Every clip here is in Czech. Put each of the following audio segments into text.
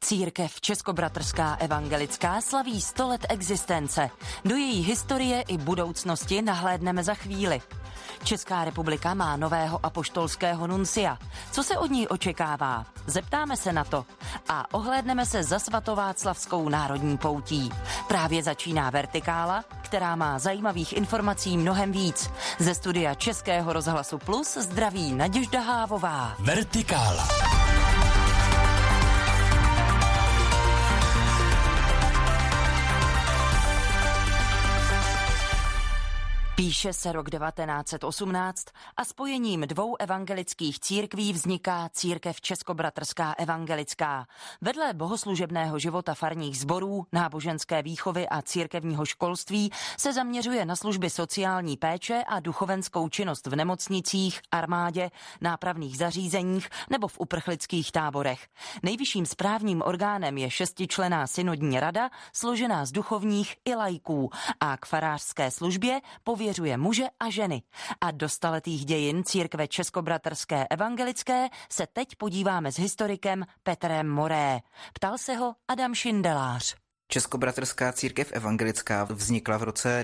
Církev Českobratrská evangelická slaví 100 let existence. Do její historie i budoucnosti nahlédneme za chvíli. Česká republika má nového apoštolského nuncia. Co se od ní očekává? Zeptáme se na to. A ohlédneme se za svatováclavskou národní poutí. Právě začíná Vertikála, která má zajímavých informací mnohem víc. Ze studia Českého rozhlasu Plus zdraví Naděžda Hávová. Vertikála. Píše se rok 1918 a spojením dvou evangelických církví vzniká Církev Českobratrská evangelická. Vedle bohoslužebného života farních sborů, náboženské výchovy a církevního školství se zaměřuje na služby sociální péče a duchovenskou činnost v nemocnicích, armádě, nápravných zařízeních nebo v uprchlických táborech. Nejvyšším správním orgánem je 6členná synodní rada, složená z duchovních i laiků, a k farářské službě pověřuje muže a ženy. A do staletých dějin Církve Českobratrské evangelické se teď podíváme s historikem Petrem Moré. Ptal se ho Adam Šindelář. Českobratrská církev evangelická vznikla v roce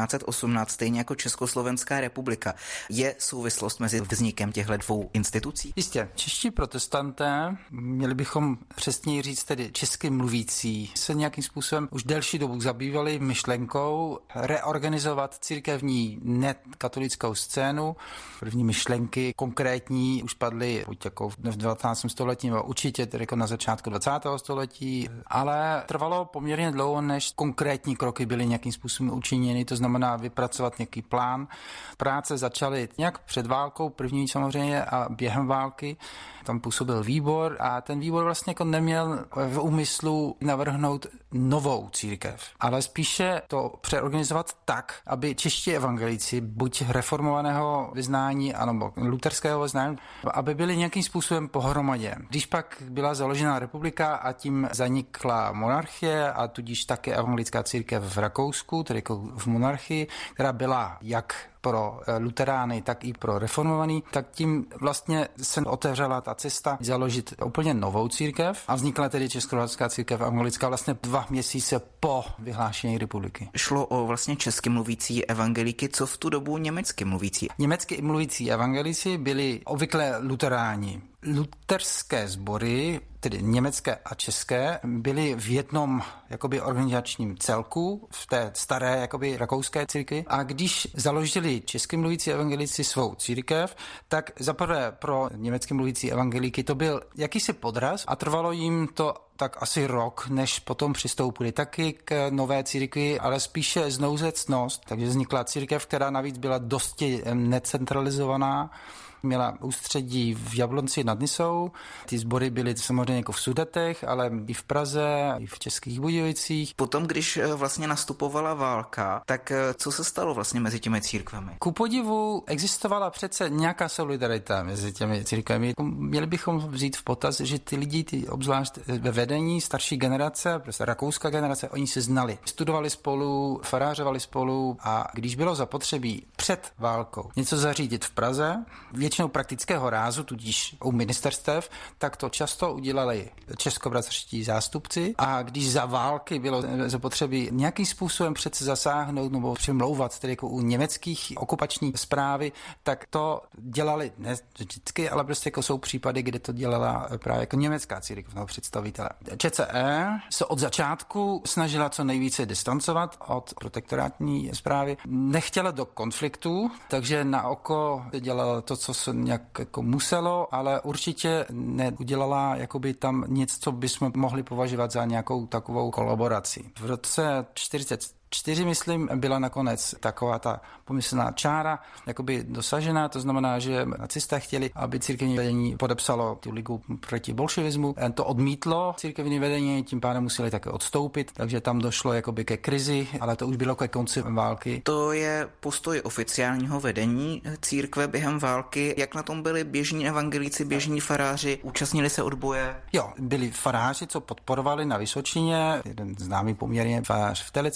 1918 stejně jako Československá republika. Je souvislost mezi vznikem těchto dvou institucí? Jistě. Čeští protestanté, měli bychom přesněji říct tedy česky mluvící, se nějakým způsobem už delší dobu zabývali myšlenkou reorganizovat církevní nekatolickou scénu. První myšlenky konkrétní už padly buď jako v 19. století, nebo určitě tedy jako na začátku 20. století, ale trvalo poměrně dlouho, než konkrétní kroky byly nějakým způsobem učiněny, to znamená vypracovat nějaký plán. Práce začaly nějak před válkou, první samozřejmě, a během války. Tam působil výbor a ten výbor vlastně jako neměl v úmyslu navrhnout novou církev, ale spíše to přeorganizovat tak, aby čeští evangelici, buď reformovaného vyznání, anebo luterského vyznání, aby byli nějakým způsobem pohromadě. Když pak byla založena republika a tím zanikla monarchie a tudíž také evangelická církev v Rakousku, tedy jako v monarchii, která byla jak pro luterány, tak i pro reformovaný, tak tím vlastně se otevřela ta cesta založit úplně novou církev a vznikla tedy Českobratrská církev evangelická vlastně 2 měsíce po vyhlášení republiky. Šlo o vlastně česky mluvící evangeliky, co v tu dobu německy mluvící? Německy mluvící evangelici byli obvykle luteráni. Luterské sbory, tedy německé a české, byly v jednom jakoby organizačním celku v té staré jakoby rakouské církvi, a když založili česky mluvící evangelici svou církev, tak zaprvé pro německy mluvící evangeliky to byl jakýsi podraz a trvalo jim to tak asi rok, než potom přistoupili taky k nové církvi, ale spíše znouzecnost, takže vznikla církev, která navíc byla dosti necentralizovaná. Měla ústředí v Jablonci nad Nisou. Ty sbory byly samozřejmě jako v Sudetech, ale i v Praze, i v Českých Budějovicích. Potom, když vlastně nastupovala válka, tak co se stalo vlastně mezi těmi církvemi? Ku podivu existovala přece nějaká solidarita mezi těmi církvemi. Měli bychom vzít v potaz, že ty lidi, obzvlášť ve vedení, starší generace, prostě rakouská generace, oni se znali. Studovali spolu, farářovali spolu, a když bylo zapotřebí před válkou něco zařídit v Praze, většinou praktického rázu, tudíž u ministerstev, tak to často udělali českobratřští zástupci, a když za války bylo zapotřebí nějakým způsobem přece zasáhnout nebo přimlouvat, tedy jako u německých okupační správy, tak to dělali ne vždycky, ale prostě jako jsou případy, kde to dělala právě jako německá církev nebo představitelé. ČCE se od začátku snažila co nejvíce distancovat od protektorátní správy. Nechtěla do konfliktu, takže na oko dělala to, co se nějak jako muselo, ale určitě neudělala jakoby tam nic, co bychom mohli považovat za nějakou takovou kolaboraci. V roce 1944, myslím, byla nakonec taková ta pomyslná čára jakoby dosažená, to znamená, že nacisté chtěli, aby církevní vedení podepsalo tu ligu proti bolševismu. To odmítlo církevní vedení, tím pádem museli také odstoupit, takže tam došlo jakoby ke krizi, ale to už bylo ke konci války. To je postoj oficiálního vedení církve během války. Jak na tom byli běžní evangelíci, běžní faráři? Účastnili se odboje? Jo, byli faráři, co podporovali na Vysočině, jeden známý poměrně farář v Telecím,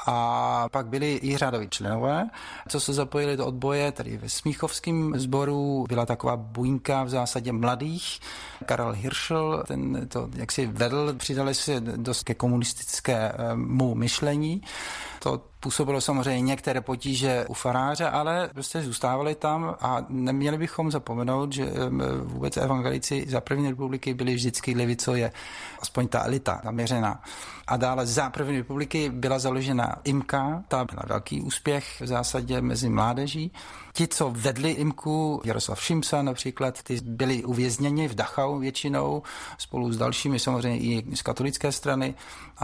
A pak byli i řádoví členové, co se zapojili do odboje, tady ve Smíchovském sboru byla taková buňka v zásadě mladých. Karel Hirschl, ten to jaksi vedl, přidali se dost ke komunistickému myšlení. To působilo samozřejmě některé potíže u faráře, ale prostě zůstávali tam a neměli bychom zapomenout, že vůbec evangelici za první republiky byli vždycky levicově, aspoň ta elita zaměřená. A dále za první republiky byla založena IMKA, ta byla velký úspěch v zásadě mezi mládeží. Ti, co vedli IMKu, Jaroslav Šimsa například, ty byli uvězněni v Dachau většinou, spolu s dalšími samozřejmě i z katolické strany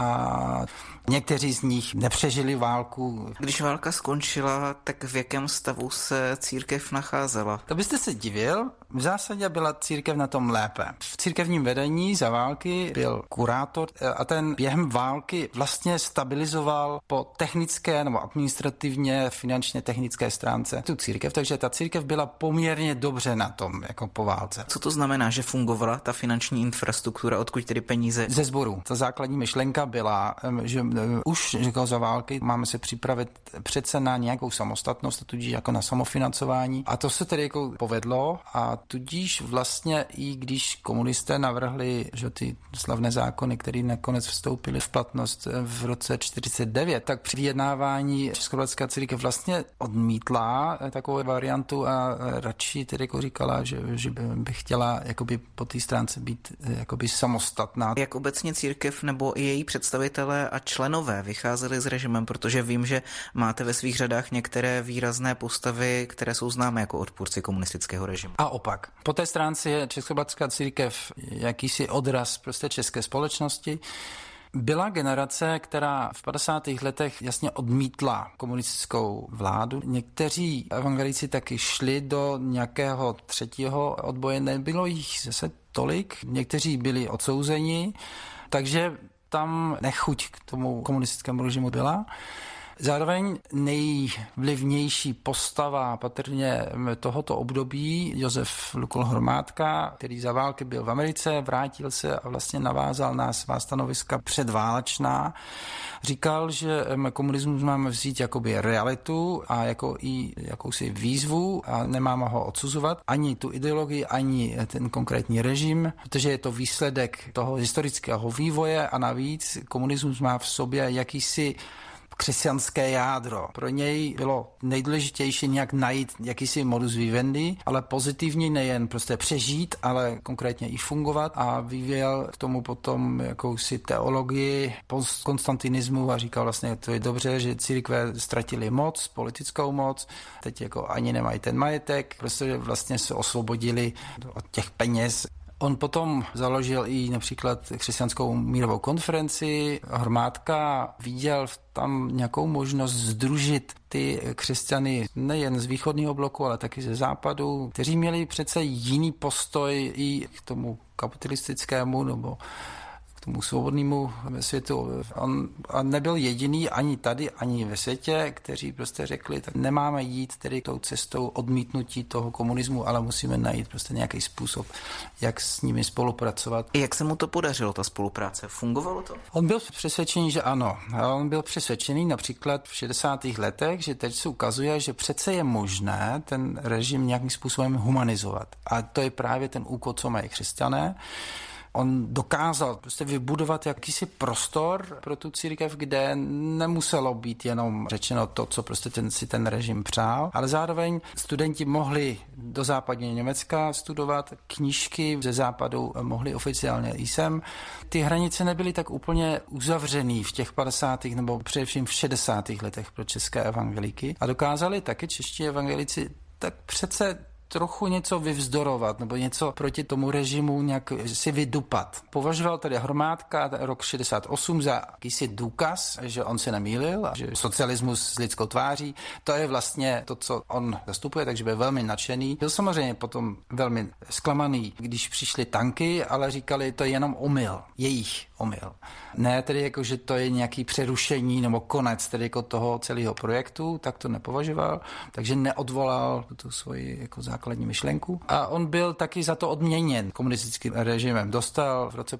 a někteří z nich nepřežili válku. Když válka skončila, tak v jakém stavu se církev nacházela? To byste se divil, v zásadě byla církev na tom lépe. V církevním vedení za války byl kurátor a ten během války vlastně stabilizoval po technické nebo administrativně, finančně technické stránce tu církev, takže ta církev byla poměrně dobře na tom, jako po válce. Co to znamená, že fungovala ta finanční infrastruktura, odkud tedy peníze? Ze sboru. Ta základní myšlenka byla, že už za války máme se připravit přece na nějakou samostatnost, tudíž jako na samofinancování. A to se tedy jako povedlo a tudíž vlastně i když komunisté navrhli, že ty slavné zákony, které nakonec vstoupily v platnost v roce 49, tak při vyjednávání Československá církev vlastně odmítla takovou variantu a radši tedy jako říkala, že by chtěla jakoby po té stránce být jakoby samostatná. Jak obecně církev nebo i její představitelé a členové vycházeli s režimem, protože vím, že máte ve svých řadách některé výrazné postavy, které jsou známé jako odpůrci komunistického režimu. A opak. Po té stránce je Československá církev jakýsi odraz prostě české společnosti. Byla generace, která v 50. letech jasně odmítla komunistickou vládu. Někteří evangelici taky šli do nějakého třetího odboje, nebylo jich zase tolik. Někteří byli odsouzeni, takže tam nechuť k tomu komunistickému režimu byla. Zároveň nejvlivnější postava patrně tohoto období Josef Lukol Hromádka, který za války byl v Americe, vrátil se a vlastně navázal na svá stanoviska předválečná. Říkal, že komunismus máme vzít jakoby realitu a jako i jakousi výzvu a nemáme ho odsuzovat, ani tu ideologii, ani ten konkrétní režim, protože je to výsledek toho historického vývoje a navíc komunismus má v sobě jakýsi křesťanské jádro. Pro něj bylo nejdůležitější nějak najít jakýsi modus vivendi, ale pozitivní nejen prostě přežít, ale konkrétně i fungovat a vyvíjel k tomu potom jakousi teologii postkonstantinismu a říkal vlastně, to je dobře, že církve ztratili moc, politickou moc, teď jako ani nemají ten majetek, prostě vlastně se osvobodili od těch peněz. On potom založil i například křesťanskou mírovou konferenci. Hromádka viděl tam nějakou možnost sdružit ty křesťany nejen z východního bloku, ale taky ze západu, kteří měli přece jiný postoj i k tomu kapitalistickému nebo k tomu svobodnému světu. On nebyl jediný ani tady, ani ve světě, kteří prostě řekli, tak nemáme jít tedy tou cestou odmítnutí toho komunismu, ale musíme najít prostě nějaký způsob, jak s nimi spolupracovat. Jak se mu to podařilo, ta spolupráce? Fungovalo to? On byl přesvědčený, že ano. On byl přesvědčený například v 60. letech, že teď se ukazuje, že přece je možné ten režim nějakým způsobem humanizovat. A to je právě ten úkol, co mají křesťané. On dokázal prostě vybudovat jakýsi prostor pro tu církev, kde nemuselo být jenom řečeno to, co prostě ten režim přál, ale zároveň studenti mohli do západního Německa studovat, knížky ze západu mohli oficiálně i sem. Ty hranice nebyly tak úplně uzavřený v těch 50. nebo především v 60. letech pro české evangeliky a dokázali taky čeští evangelici tak přece trochu něco vyvzdorovat nebo něco proti tomu režimu nějak si vydupat. Považoval tady Hromádka rok 68 za jakýsi důkaz, že on se nemýlil a že socialismus s lidskou tváří, to je vlastně to, co on zastupuje, takže byl velmi nadšený. Byl samozřejmě potom velmi zklamaný, když přišly tanky, ale říkali, to je jenom omyl, jejich omyl. Ne tedy jako, že to je nějaký přerušení nebo konec tedy jako toho celého projektu, tak to nepovažoval, takže neodvolal tu svoji jako základní myšlenku. A on byl taky za to odměněn komunistickým režimem. Dostal v roce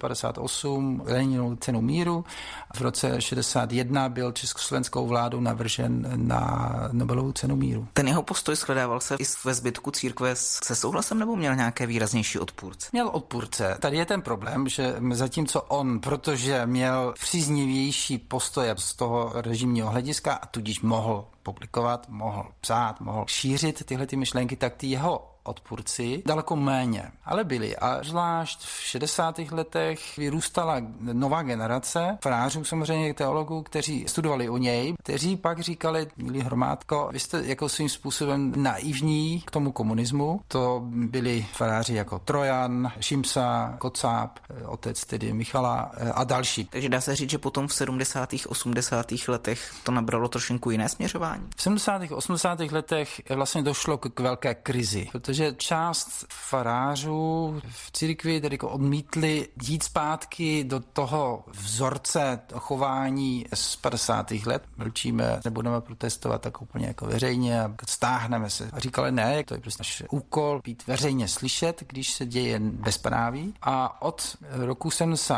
58 Leninovu cenu míru, v roce 61 byl československou vládou navržen na Nobelovu cenu míru. Ten jeho postoj shledával se i ve zbytku církve se souhlasem nebo měl nějaké výraznější odpůrce? Měl odpůrce. Tady je ten problém, že zatímco on, protože měl příznivější postoje z toho režimního hlediska a tudíž mohl publikovat, mohl psát, mohl šířit tyhle ty myšlenky, tak ty jeho odpůrci daleko méně, ale byli. A zvlášť v 60. letech vyrůstala nová generace farářů, samozřejmě teologů, kteří studovali u něj, kteří pak říkali, milý Hromádko, vy jste jako svým způsobem naivní k tomu komunismu. To byli faráři jako Trojan, Šimsa, Kocáb, otec tedy Michala a další. Takže dá se říct, že potom v 70. 80. letech to nabralo trošinku jiné směřování? V 70. 80. letech vlastně došlo k velké krizi, protože část farářů v církvi tedy odmítli jít zpátky do toho vzorce chování z 50. let. Mlčíme, nebudeme protestovat tak úplně jako veřejně a stáhneme se. A říkali ne, to je prostě náš úkol být veřejně slyšet, když se děje bezpráví. A od roku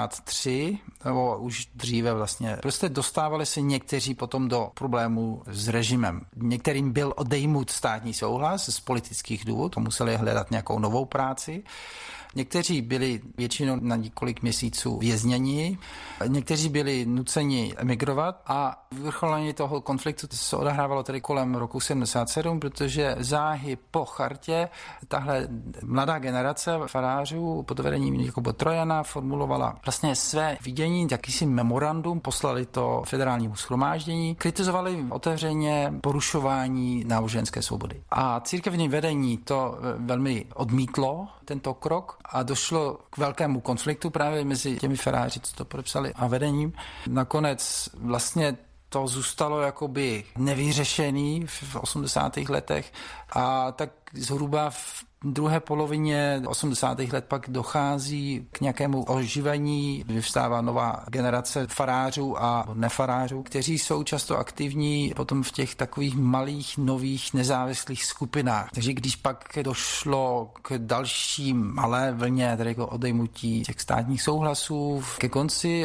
73, nebo už dříve vlastně, prostě dostávali se někteří potom do problémů s režimem. Některým byl odejmut státní souhlas z politických důvodů, museli hledat nějakou novou práci. Někteří byli většinou na několik měsíců vězněni, někteří byli nuceni emigrovat a vyvrcholení toho konfliktu se odehrávalo tedy kolem roku 77, protože záhy po chartě tahle mladá generace farářů pod vedením Jakuba Trojana formulovala vlastně své vidění, jakýsi memorandum, poslali to federálnímu shromáždění, kritizovali otevřeně porušování náboženské svobody. A církevní vedení to velmi odmítlo, tento krok, a došlo k velkému konfliktu právě mezi těmi faráři, co to podepsali, a vedením. Nakonec vlastně to zůstalo jakoby nevyřešený v 80. letech a tak zhruba v druhé polovině 80. let pak dochází k nějakému oživení, vyvstává nová generace farářů a nefarářů, kteří jsou často aktivní potom v těch takových malých, nových, nezávislých skupinách. Takže když pak došlo k další malé vlně, tedy jako odejmutí těch státních souhlasů ke konci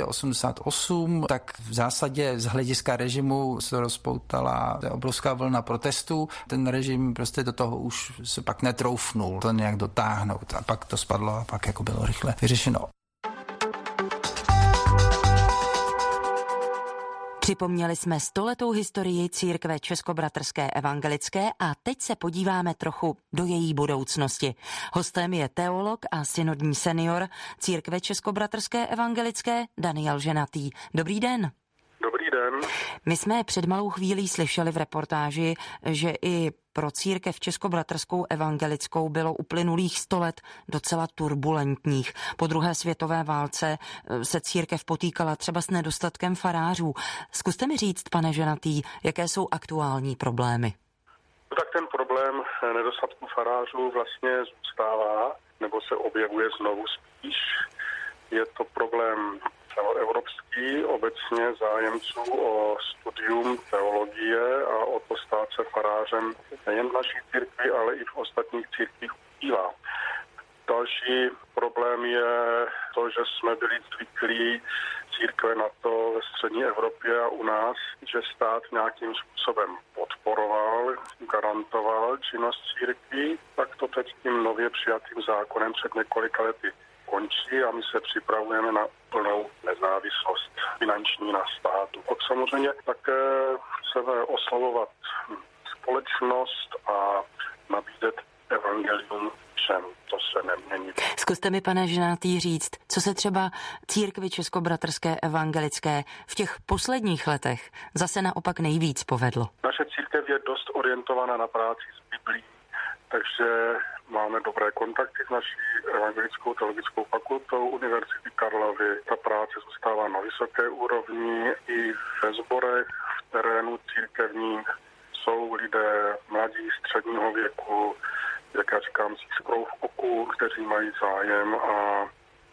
88, tak v zásadě z hlediska režimu se rozpoutala obrovská vlna protestů. Ten režim prostě do toho už se pak netroufnul to nějak dotáhnout a pak to spadlo a pak jako bylo rychle vyřešeno. Připomněli jsme 100letou historii církve Českobratrské evangelické a teď se podíváme trochu do její budoucnosti. Hostem je teolog a synodní senior církve Českobratrské evangelické Daniel Ženatý. Dobrý den. Dobrý den. My jsme před malou chvílí slyšeli v reportáži, že i pro církev Českobratrskou evangelickou bylo uplynulých 100 let docela turbulentních. Po druhé světové válce se církev potýkala třeba s nedostatkem farářů. Zkuste mi říct, pane Ženatý, jaké jsou aktuální problémy? Tak ten problém nedostatku farářů vlastně zůstává, nebo se objevuje znovu spíš. Je to problém celoevropský, obecně zájemců o studium teologie a o to stát se farářem nejen v naší církvi, ale i v ostatních církvích ubývá. Další problém je to, že jsme byli zvyklí církve na to ve střední Evropě a u nás, že stát nějakým způsobem podporoval, garantoval činnost církví, tak to teď tím nově přijatým zákonem před několika lety končí a my se připravujeme na plnou nezávislost finanční na státu. Pak samozřejmě také chceme oslavovat společnost a nabízet evangelium všem. To se nemění. Zkuste mi, pane Ženatý, říct, co se třeba církvi Českobratrské evangelické v těch posledních letech zase naopak nejvíc povedlo. Naše církev je dost orientovaná na práci s Biblí, takže máme dobré kontakty s naší evangelickou teologickou fakultou Univerzity Karlovy. Ta práce zůstává na vysoké úrovni i ve sborech, v terénu církevním. Jsou lidé mladí, středního věku, jak já říkám, s iskrou v oku, kteří mají zájem a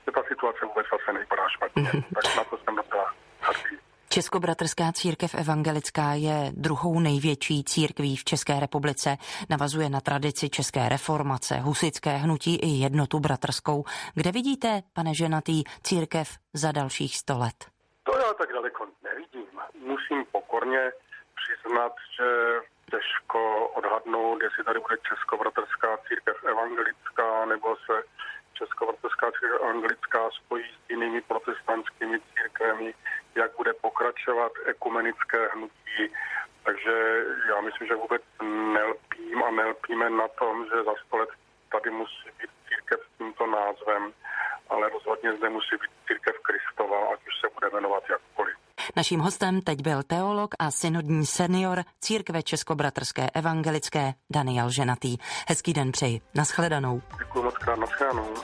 že ta situace vůbec zase nevypadá špatně. Tak na to jsem docela hrdý. Českobratrská církev evangelická je druhou největší církví v České republice. Navazuje na tradici české reformace, husitské hnutí i jednotu bratrskou. Kde vidíte, pane ženatý, církev za dalších 100 let? To já tak daleko nevidím. Musím pokorně přiznat, že těžko odhadnout, jestli tady bude Českobratrská církev evangelická, nebo se Českobratrská církev evangelická spojí s jinými protestantskými církvemi, jak bude pokračovat ekumenické hnutí. Takže já myslím, že vůbec nelpíme na tom, že za 100 let tady musí být církev s tímto názvem, ale rozhodně zde musí být církev Kristova, ať už se bude jmenovat jakkoliv. Naším hostem teď byl teolog a synodní senior církve Českobratrské evangelické Daniel Ženatý. Hezký den přeji. Naschledanou. Děkuji moc krát, naschledanou.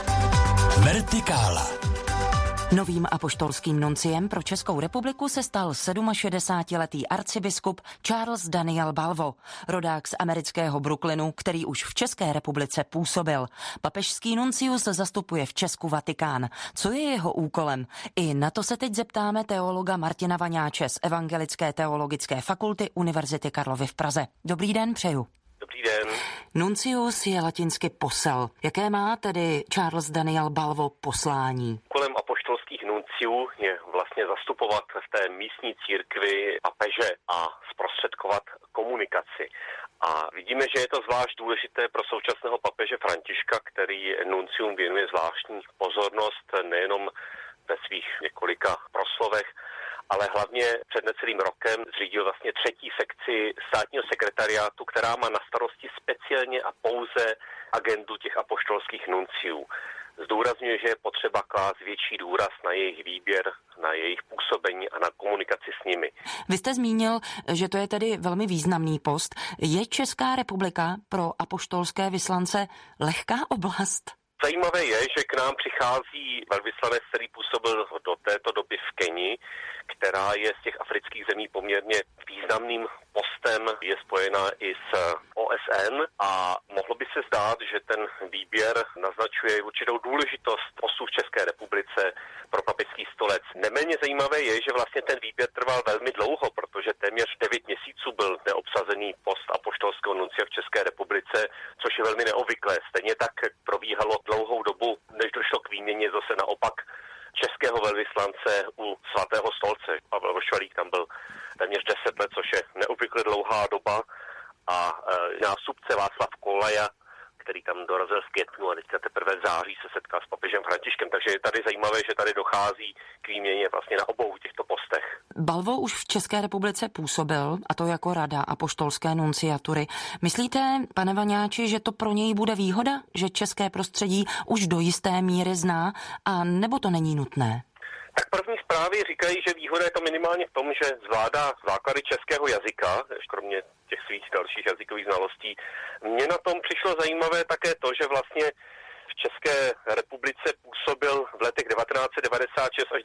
Vertikála. Novým apoštolským nunciem pro Českou republiku se stal 67letý arcibiskup Charles Daniel Balvo, rodák z amerického Brooklynu, který už v České republice působil. Papežský nuncius zastupuje v Česku Vatikán. Co je jeho úkolem? I na to se teď zeptáme teologa Martina Vaňáče z Evangelické teologické fakulty Univerzity Karlovy v Praze. Dobrý den, přeju. Dobrý den. Nuncius je latinsky posel. Jaké má tedy Charles Daniel Balvo poslání? Úkolem apoštolských nunciů je vlastně zastupovat v té místní církvi papeže a zprostředkovat komunikaci. A vidíme, že je to zvlášť důležité pro současného papeže Františka, který nuncium věnuje zvláštní pozornost nejenom ve svých několika proslovech, ale hlavně před necelým rokem zřídil vlastně 3. sekci státního sekretariátu, která má na starosti speciálně a pouze agendu těch apoštolských nunciů. Zdůrazňuje, že je potřeba klást větší důraz na jejich výběr, na jejich působení a na komunikaci s nimi. Vy jste zmínil, že to je tedy velmi významný post. Je Česká republika pro apoštolské vyslance lehká oblast? Zajímavé je, že k nám přichází velvyslanec, který působil do této doby v Keni, která je z těch afrických zemí poměrně významným postem, je spojená i s OSN a mohlo by se zdát, že ten výběr naznačuje určitou důležitost poslu v České republice pro papežský stolec. Neméně zajímavé je, že vlastně ten výběr trval velmi dlouho, protože téměř 9 měsíců byl neobsazený post apoštolského nuncia v České republice, což je velmi neobvyklé. Stejně tak probíhalo dlouhou dobu, než došlo k výměně zase naopak českého velvyslance u svatého stolce. Pavel Vošvalík tam byl téměř 10 let, což je neobvykle dlouhá doba a nástupce Václav Kolaja, který tam dorazil v květnu a teďka teprve v září se setkal s papežem Františkem. Takže je tady zajímavé, že tady dochází k výměně vlastně na obou těchto postech. Balvo už v České republice působil, a to jako rada apoštolské nunciatury. Myslíte, pane Vaňáči, že to pro něj bude výhoda, že české prostředí už do jisté míry zná, a nebo to není nutné? Tak první zprávy říkají, že výhoda je to minimálně v tom, že zvládá základy českého jazyka, kromě těch svých dalších jazykových znalostí. Mně na tom přišlo zajímavé také to, že vlastně v České republice působil v letech 1996 až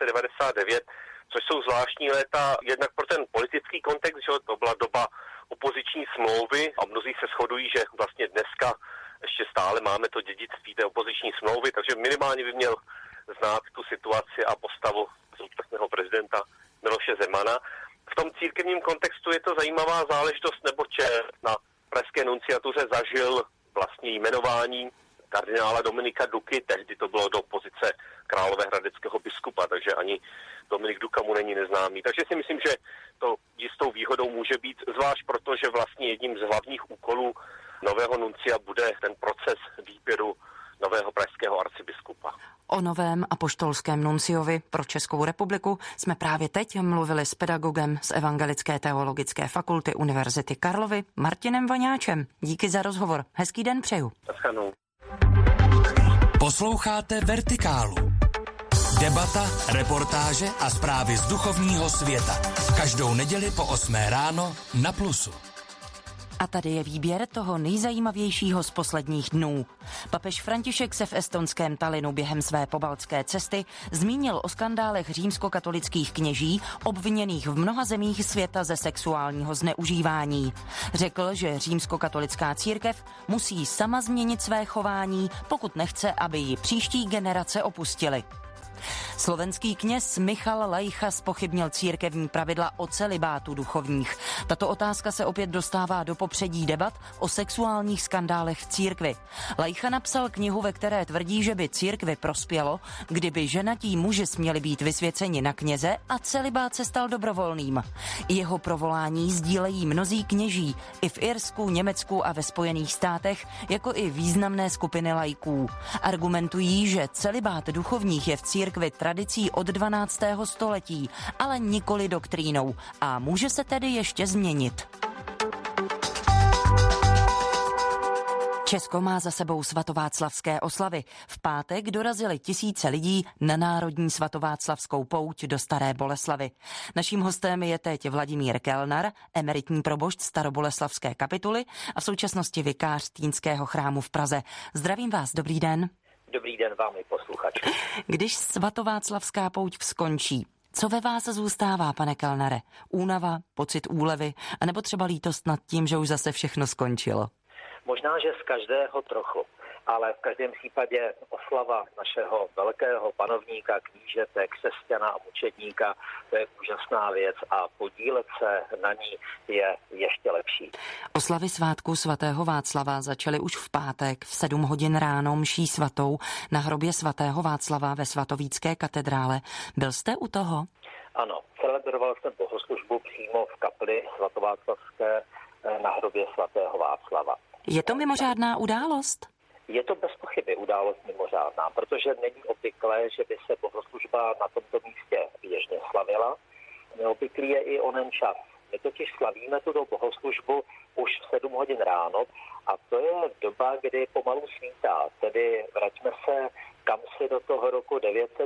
1999, což jsou zvláštní léta jednak pro ten politický kontext, že to byla doba opoziční smlouvy a mnozí se shodují, že vlastně dneska ještě stále máme to dědictví té opoziční smlouvy, takže minimálně by měl znát tu situaci a postavu současného prezidenta Miloše Zemana. V tom církevním kontextu je to zajímavá záležitost, neboť na pražské nunciatuře zažil vlastně jmenování kardinála Dominika Duky, tehdy to bylo do pozice královéhradeckého biskupa, takže ani Dominik Duka mu není neznámý. Takže si myslím, že to jistou výhodou může být, zvlášť proto, že vlastně jedním z hlavních úkolů nového nuncia bude ten proces výběru nového pražského arcibiskupa. O novém apoštolském nunciovi pro Českou republiku jsme právě teď mluvili s pedagogem z Evangelické teologické fakulty Univerzity Karlovy Martinem Vaňáčem. Díky za rozhovor. Hezký den přeju. Naschledanou. Posloucháte Vertikálu. Debata, reportáže a zprávy z duchovního světa. Každou neděli po 8 ráno na Plusu. A tady je výběr toho nejzajímavějšího z posledních dnů. Papež František se v estonském Tallinnu během své pobaltské cesty zmínil o skandálech římskokatolických kněží obviněných v mnoha zemích světa ze sexuálního zneužívání. Řekl, že římskokatolická církev musí sama změnit své chování, pokud nechce, aby ji příští generace opustily. Slovenský kněz Michal Lajcha zpochybnil církevní pravidla o celibátu duchovních. Tato otázka se opět dostává do popředí debat o sexuálních skandálech v církvi. Lajcha napsal knihu, ve které tvrdí, že by církvi prospělo, kdyby ženatí muži směli být vysvěceni na kněze a celibát se stal dobrovolným. Jeho provolání sdílejí mnozí kněží i v Irsku, Německu a ve Spojených státech, jako i významné skupiny laiků. Argumentují, že celibát duchovních je v církvi tradicí od 12. století, ale nikoli doktrínou a může se tedy ještě změnit. Česko má za sebou svatováclavské oslavy. V pátek dorazili tisíce lidí na národní svatováclavskou pouť do Staré Boleslavy. Naším hostem je teď Vladimír Kellner, emeritní probošt Staroboleslavské kapituly a v současnosti vikář Týnského chrámu v Praze. Zdravím vás, dobrý den. Dobrý den vám i posluchači. Když svatováclavská pouť skončí, co ve vás zůstává, pane Kellnere? Únava, pocit úlevy, anebo třeba lítost nad tím, že už zase všechno skončilo? Možná, že z každého trochu, ale v každém případě oslava našeho velkého panovníka, knížete, křesťana a mučedníka, to je úžasná věc a podílet se na ní je ještě lepší. Oslavy svátku svatého Václava začaly už v pátek v 7 hodin ráno mší svatou na hrobě svatého Václava ve svatovícké katedrále. Byl jste u toho? Ano, celebroval jsem bohoslužbu přímo v kapli svatováclavské na hrobě svatého Václava. Je to mimořádná událost? Je to bez pochyby událost mimořádná, protože není obvyklé, že by se bohoslužba na tomto místě běžně slavila. Neobvyklý je i onen čas. My totiž slavíme tuto bohoslužbu už v 7 hodin ráno a to je doba, kdy pomalu svítá. Tedy vraťme se kamsi do toho roku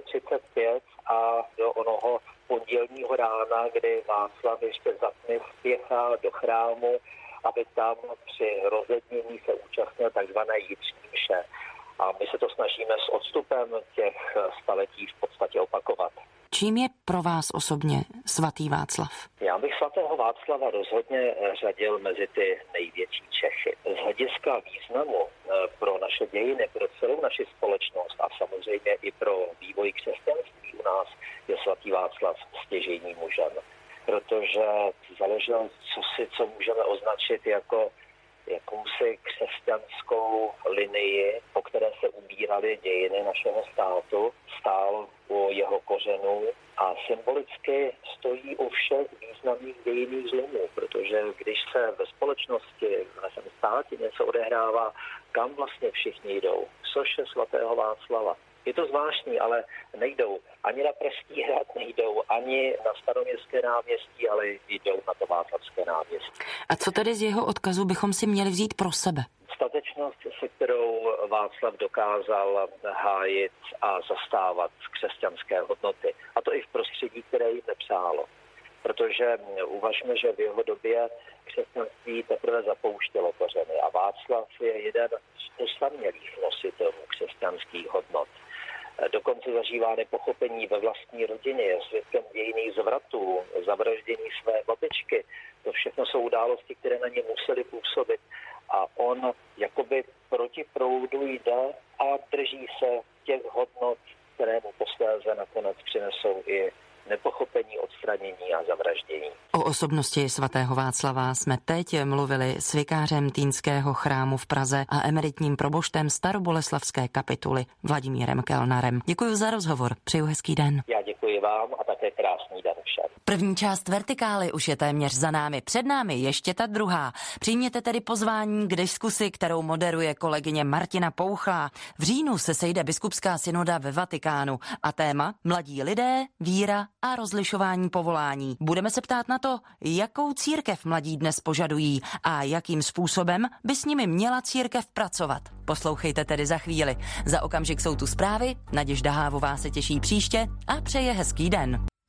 935 a do onoho pondělního rána, kdy Václav ještě za tmy spěchá do chrámu, aby tam při rozednění se účastnil takzvané jitřní mše. A my se to snažíme s odstupem těch staletí v podstatě opakovat. Čím je pro vás osobně svatý Václav? Já bych svatého Václava rozhodně řadil mezi ty největší Čechy. Z hlediska významu pro naše dějiny, pro celou naši společnost a samozřejmě i pro vývoj křesťanství u nás je svatý Václav stěžejním mužem. Protože založil co můžeme označit jako jakousi křesťanskou linii, po které se ubíraly dějiny našeho státu, stál u jeho kořenů a symbolicky stojí u všech významných dějinných zlomů, protože když se ve společnosti, v našem státě něco odehrává, kam vlastně všichni jdou? Soše svatého Václava. Je to zvláštní, ale nejdou ani na Pražský hrad, nejdou ani na Staroměstské náměstí, ale jdou na to Václavské náměstí. A co tedy z jeho odkazu bychom si měli vzít pro sebe? Statečnost, se kterou Václav dokázal hájit a zastávat křesťanské hodnoty. A to i v prostředí, které jí nepřálo. Protože uvažme, že v jeho době křesťanství teprve zapouštělo kořeny a Václav je jeden z osamělých nositelů křesťanských hodnot. Dokonce zažívá nepochopení ve vlastní rodině, je svědkem dějinných zvratů, zavraždění své babičky. To všechno jsou události, které na ně museli působit. A on jakoby proti proudu jde a drží se těch hodnot, které mu posléze nakonec přinesou i nepochopení, odstranění a zavraždění. O osobnosti svatého Václava jsme teď mluvili s vikářem Týnského chrámu v Praze a emeritním proboštem Staroboleslavské kapituly Vladimírem Kellnerem. Děkuji za rozhovor, přeju hezký den. Já děkuji vám a také krásný den všem. První část Vertikály už je téměř za námi, před námi ještě ta druhá. Přijměte tedy pozvání k diskusi, kterou moderuje kolegyně Martina Pouchlá. V říjnu se sejde biskupská synoda ve Vatikánu a téma Mladí lidé, víra a rozlišování povolání. Budeme se ptát na to, jakou církev mladí dnes požadují a jakým způsobem by s nimi měla církev pracovat. Poslouchejte tedy za chvíli. Za okamžik jsou tu zprávy, Naděžda Hávová se těší příště a přeje hezký den.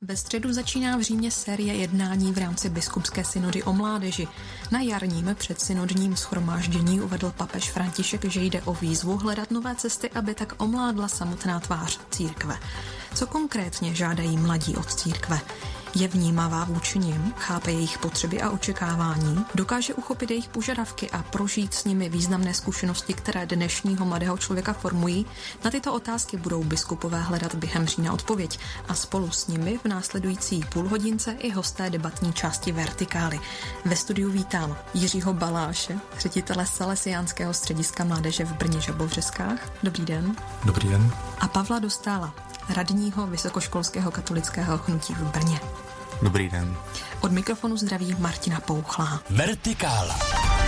Ve středu začíná v Římě série jednání v rámci biskupské synody o mládeži. Na jarním předsynodním shromáždění uvedl papež František, že jde o výzvu hledat nové cesty, aby tak omládla samotná tvář církve. Co konkrétně žádají mladí od církve? Je vnímavá vůči nim, chápe jejich potřeby a očekávání, dokáže uchopit jejich požadavky a prožít s nimi významné zkušenosti, které dnešního mladého člověka formují? Na tyto otázky budou biskupové hledat během října odpověď a spolu s nimi v následující půlhodince i hosté debatní části Vertikály. Ve studiu vítám Jiřího Baláše, ředitele Salesiánského střediska mládeže v Brně Žabovřeskách. Dobrý den. Dobrý den. A Pavla Dostála, radního Vysokoškolského katolického hnutí v Brně. Dobrý den. Od mikrofonu zdraví Martina Pouchlá. Vertikála.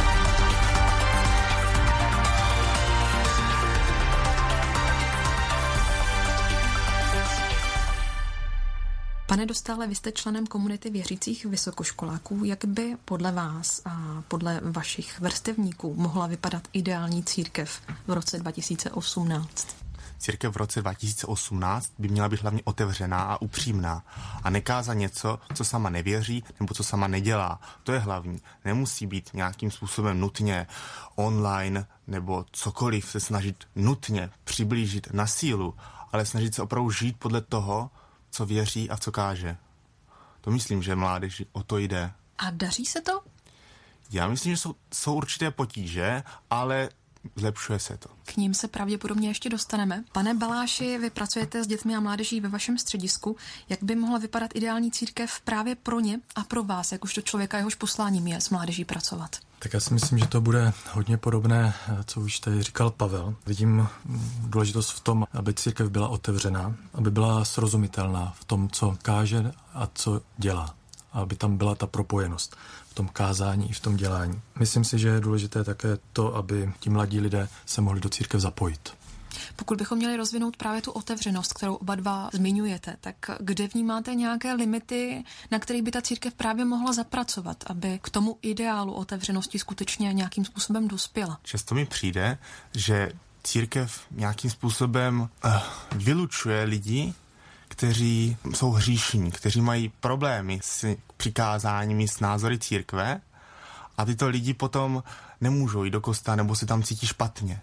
Pane Dostále, vy jste členem komunity věřících vysokoškoláků. Jak by podle vás a podle vašich vrstevníků mohla vypadat ideální církev v roce 2018? Církev v roce 2018 by měla být hlavně otevřená a upřímná a nekázat něco, co sama nevěří nebo co sama nedělá. To je hlavní. Nemusí být nějakým způsobem nutně online nebo cokoliv se snažit nutně přiblížit na sílu, ale snažit se opravdu žít podle toho, co věří a co káže. To myslím, že mládeži o to jde. A daří se to? Já myslím, že jsou určité potíže, ale zlepšuje se to. K ním se pravděpodobně ještě dostaneme. Pane Baláši, vy pracujete s dětmi a mládeží ve vašem středisku. Jak by mohla vypadat ideální církev právě pro ně a pro vás, jakožto člověka, jehož posláním je s mládeží pracovat? Tak já si myslím, že to bude hodně podobné, co už tady říkal Pavel. Vidím důležitost v tom, aby církev byla otevřená, aby byla srozumitelná v tom, co káže a co dělá. Aby tam byla ta propojenost v tom kázání i v tom dělání. Myslím si, že je důležité také to, aby ti mladí lidé se mohli do církev zapojit. Pokud bychom měli rozvinout právě tu otevřenost, kterou oba dva zmiňujete, tak kde vnímáte nějaké limity, na kterých by ta církev právě mohla zapracovat, aby k tomu ideálu otevřenosti skutečně nějakým způsobem dospěla? Často mi přijde, že církev nějakým způsobem vylučuje lidi, kteří jsou hříšní, kteří mají problémy s přikázáními, s názory církve a tyto lidi potom nemůžou jít do kostela nebo se tam cítí špatně.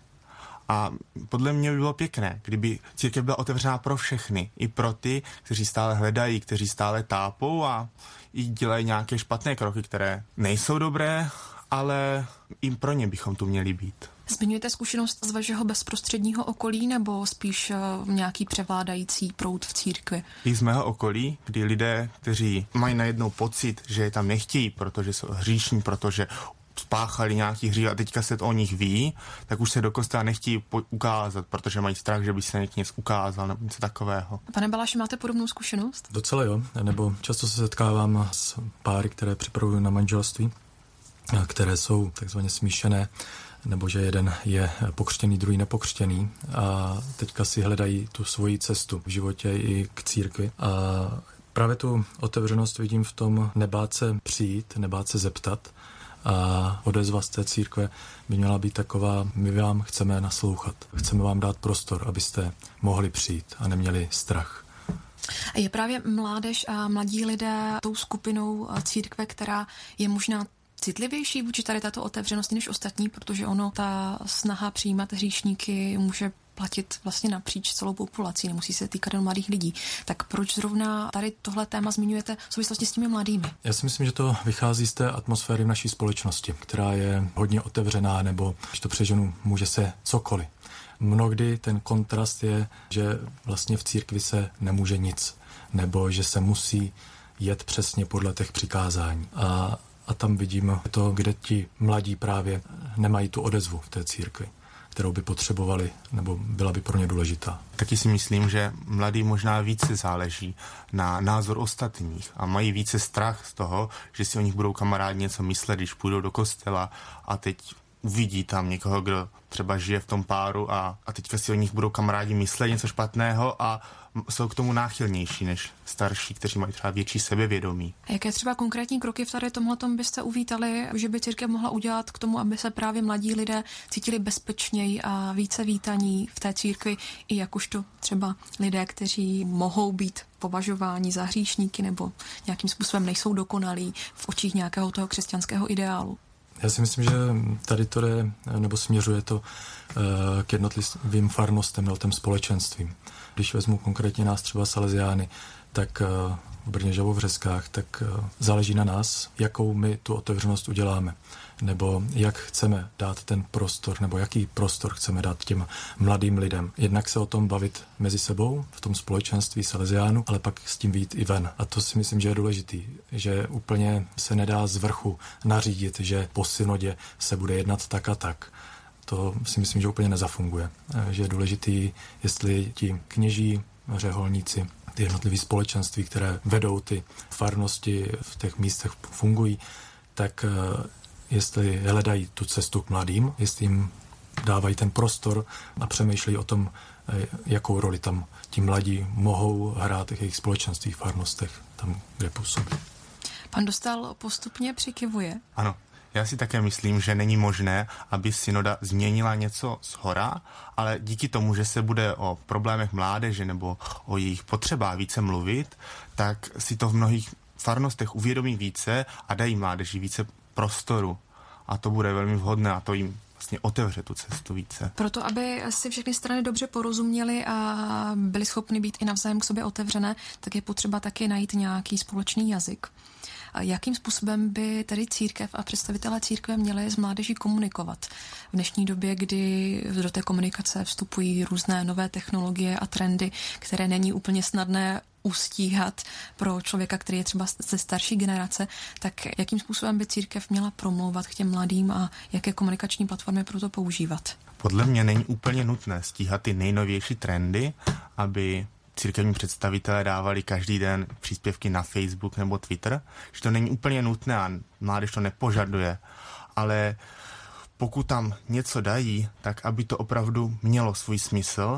A podle mě by bylo pěkné, kdyby církev byla otevřená pro všechny, i pro ty, kteří stále hledají, kteří stále tápou a i dělají nějaké špatné kroky, které nejsou dobré, ale i pro ně bychom tu měli být. Zmiňujete zkušenost z vašeho bezprostředního okolí nebo spíš nějaký převládající proud v církvi? I z mého okolí, kdy lidé, kteří mají najednou pocit, že je tam nechtějí, protože jsou hříšní, protože spáchali nějaký hřích a teďka se to o nich ví, tak už se do kostela nechtějí ukázat, protože mají strach, že by se něco ukázal nebo něco takového. Pane Baláši, máte podobnou zkušenost? Docela jo, nebo často se setkávám s páry, které připravují na manželství, které jsou takzvaně smíšené, nebo že jeden je pokřtěný, druhý nepokřtěný a teďka si hledají tu svoji cestu v životě i k církvi. A právě tu otevřenost vidím v tom nebát se přijít, nebát se zeptat a odezva z té církve by měla být taková, my vám chceme naslouchat, chceme vám dát prostor, abyste mohli přijít a neměli strach. Je právě mládež a mladí lidé tou skupinou církve, která je možná citlivější vůči tady této otevřenosti než ostatní, protože ta snaha přijímat hříšníky může platit vlastně napříč celou populací, nemusí se týkat jen mladých lidí. Tak proč zrovna tady tohle téma zmiňujete v souvislosti s těmi mladými? Já si myslím, že to vychází z té atmosféry v naší společnosti, která je hodně otevřená, nebo když to přeženu, může se cokoliv. Mnohdy ten kontrast je, že vlastně v církvi se nemůže nic, nebo že se musí jet přesně podle těch přikázání. A tam vidím to, kde ti mladí právě nemají tu odezvu v té církvi, kterou by potřebovali, nebo byla by pro ně důležitá. Taky si myslím, že mladí možná více záleží na názor ostatních a mají více strach z toho, že si o nich budou kamarádi něco myslet, když půjdou do kostela a teď uvidí tam někoho, kdo třeba žije v tom páru a teďka si o nich budou kamarádi myslet něco špatného a jsou k tomu náchylnější než starší, kteří mají třeba větší sebevědomí. A jaké třeba konkrétní kroky v tady tomhletom byste uvítali, že by církev mohla udělat k tomu, aby se právě mladí lidé cítili bezpečněji a více vítaní v té církvi, i jakožto třeba lidé, kteří mohou být považováni za hříšníky nebo nějakým způsobem nejsou dokonalí v očích nějakého toho křesťanského ideálu? Já si myslím, že tady to jde, nebo směřuje to k jednotlivým farnostem nebo těm společenstvím. Když vezmu konkrétně nás třeba Salesiány, tak v Brně Žabovřeskách, tak záleží na nás, jakou my tu otevřenost uděláme. Nebo jak chceme dát ten prostor, nebo jaký prostor chceme dát těm mladým lidem. Jednak se o tom bavit mezi sebou, v tom společenství Salesiánů, ale pak s tím vyjít i ven. A to si myslím, že je důležitý, že úplně se nedá z vrchu nařídit, že po synodě se bude jednat tak a tak. To si myslím, že úplně nezafunguje. Že je důležitý, jestli ti kněží, řeholníci, ty jednotlivé společenství, které vedou ty farnosti v těch místech fungují, tak jestli hledají tu cestu k mladým, jestli jim dávají ten prostor a přemýšlejí o tom, jakou roli tam ti mladí mohou hrát v jejich společenství, v farnostech, tam, kde působí. Pan Dostál postupně přikivuje. Ano. Já si také myslím, že není možné, aby synoda změnila něco shora, ale díky tomu, že se bude o problémech mládeže nebo o jejich potřebách více mluvit, tak si to v mnohých farnostech uvědomí více a dají mládeži více prostoru. A to bude velmi vhodné a to jim vlastně otevře tu cestu více. Proto, aby si všechny strany dobře porozuměly a byly schopny být i navzájem k sobě otevřené, tak je potřeba taky najít nějaký společný jazyk. Jakým způsobem by tedy církev a představitelé církve měli s mládeží komunikovat v dnešní době, kdy do té komunikace vstupují různé nové technologie a trendy, které není úplně snadné ustíhat pro člověka, který je třeba ze starší generace, tak jakým způsobem by církev měla promlouvat k těm mladým a jaké komunikační platformy pro to používat? Podle mě není úplně nutné stíhat ty nejnovější trendy, aby církevní představitelé dávali každý den příspěvky na Facebook nebo Twitter, že to není úplně nutné a mládež to nepožaduje, ale pokud tam něco dají, tak aby to opravdu mělo svůj smysl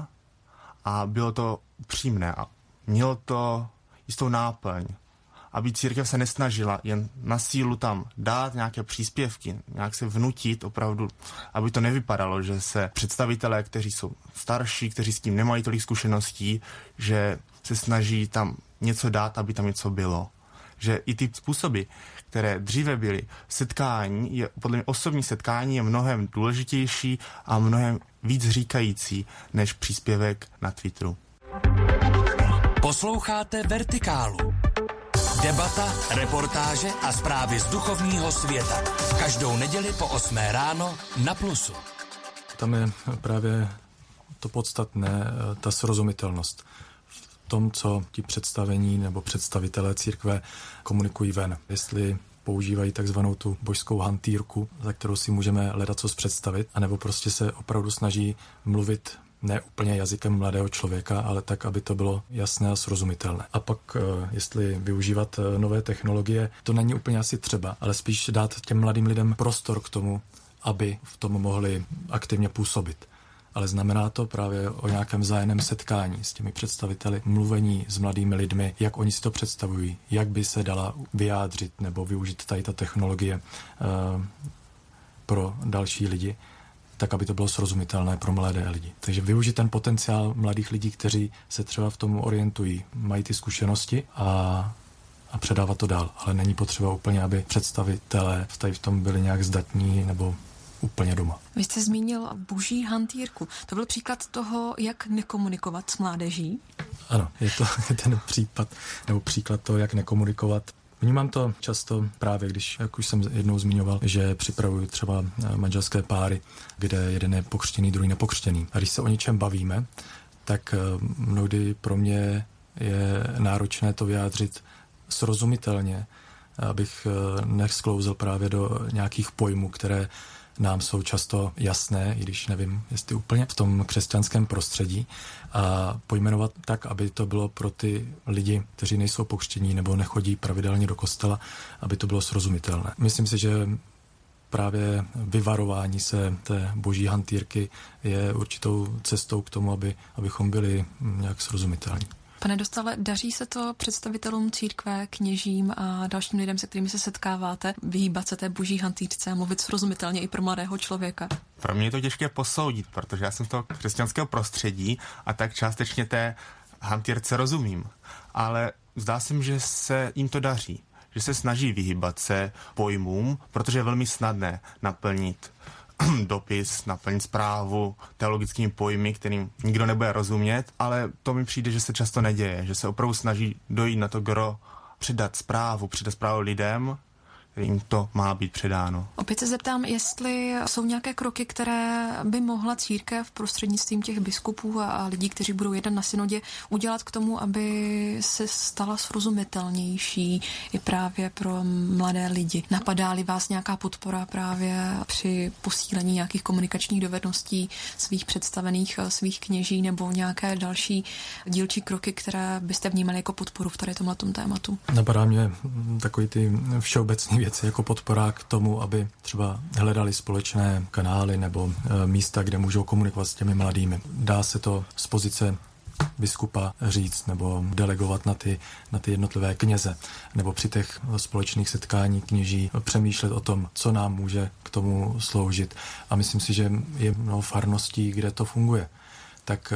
a bylo to upřímné a mělo to jistou náplň. Aby církev se nesnažila jen na sílu tam dát nějaké příspěvky, nějak se vnutit opravdu, aby to nevypadalo, že se představitelé, kteří jsou starší, kteří s tím nemají tolik zkušeností, že se snaží tam něco dát, aby tam něco bylo. Že i ty způsoby, které dříve byly setkání, podle mě osobní setkání je mnohem důležitější a mnohem víc říkající než příspěvek na Twitteru. Posloucháte Vertikálu. Debata, reportáže a zprávy z duchovního světa. Každou neděli po 8 ráno na Plusu. Tam je právě to podstatné, ta srozumitelnost v tom, co ti představení nebo představitelé církve komunikují ven. Jestli používají takzvanou tu božskou hantýrku, za kterou si můžeme ledacos představit, anebo prostě se opravdu snaží mluvit ne úplně jazykem mladého člověka, ale tak, aby to bylo jasné a srozumitelné. A pak, jestli využívat nové technologie, to není úplně asi třeba, ale spíš dát těm mladým lidem prostor k tomu, aby v tom mohli aktivně působit. Ale znamená to právě o nějakém vzájemném setkání s těmi představiteli, mluvení s mladými lidmi, jak oni si to představují, jak by se dala vyjádřit nebo využít tady ta technologie pro další lidi, tak, aby to bylo srozumitelné pro mladé lidi. Takže využít ten potenciál mladých lidí, kteří se třeba v tom orientují, mají ty zkušenosti a předávat to dál. Ale není potřeba úplně, aby představitelé v tom byli nějak zdatní nebo úplně doma. Vy jste zmínil boží hantýrku. To byl příklad toho, jak nekomunikovat s mládeží? Ano, je to ten případ, nebo příklad toho, jak nekomunikovat. Vnímám to často právě, když, jak už jsem jednou zmiňoval, že připravuju třeba manželské páry, kde jeden je pokřtěný, druhý nepokřtěný. A když se o něčem bavíme, tak mnohdy pro mě je náročné to vyjádřit srozumitelně, abych nesklouzl právě do nějakých pojmů, které nám jsou často jasné, i když nevím, jestli úplně v tom křesťanském prostředí, a pojmenovat tak, aby to bylo pro ty lidi, kteří nejsou pokřtění nebo nechodí pravidelně do kostela, aby to bylo srozumitelné. Myslím si, že právě vyvarování se té boží hantýrky je určitou cestou k tomu, abychom byli nějak srozumitelní. Pane Dostále, daří se to představitelům církve, kněžím a dalším lidem, se kterými se setkáváte, vyhýbat se té boží hantýrce a mluvit srozumitelně i pro mladého člověka? Pro mě je to těžké posoudit, protože já jsem z toho křesťanského prostředí a tak částečně té hantýrce rozumím. Ale zdá se mi, že se jim to daří, že se snaží vyhýbat se pojmům, protože je velmi snadné naplnit dopis, naplnit zprávu teologickými pojmy, kterým nikdo nebude rozumět, ale to mi přijde, že se často neděje, že se opravdu snaží dojít na to gro, předat zprávu lidem, kterým to má být předáno. Opět se zeptám, jestli jsou nějaké kroky, které by mohla církev prostřednictvím těch biskupů a lidí, kteří budou jednat na synodě, udělat k tomu, aby se stala srozumitelnější i právě pro mladé lidi. Napadá-li vás nějaká podpora právě při posílení nějakých komunikačních dovedností svých představených, svých kněží nebo nějaké další dílčí kroky, které byste vnímali jako podporu v tady tomhletom tématu? Napadá mě takový ty všeobecný věci jako podpora k tomu, aby třeba hledali společné kanály nebo místa, kde můžou komunikovat s těmi mladými. Dá se to z pozice biskupa říct nebo delegovat na ty jednotlivé kněze nebo při těch společných setkání kněží přemýšlet o tom, co nám může k tomu sloužit. A myslím si, že je mnoho farností, kde to funguje. Tak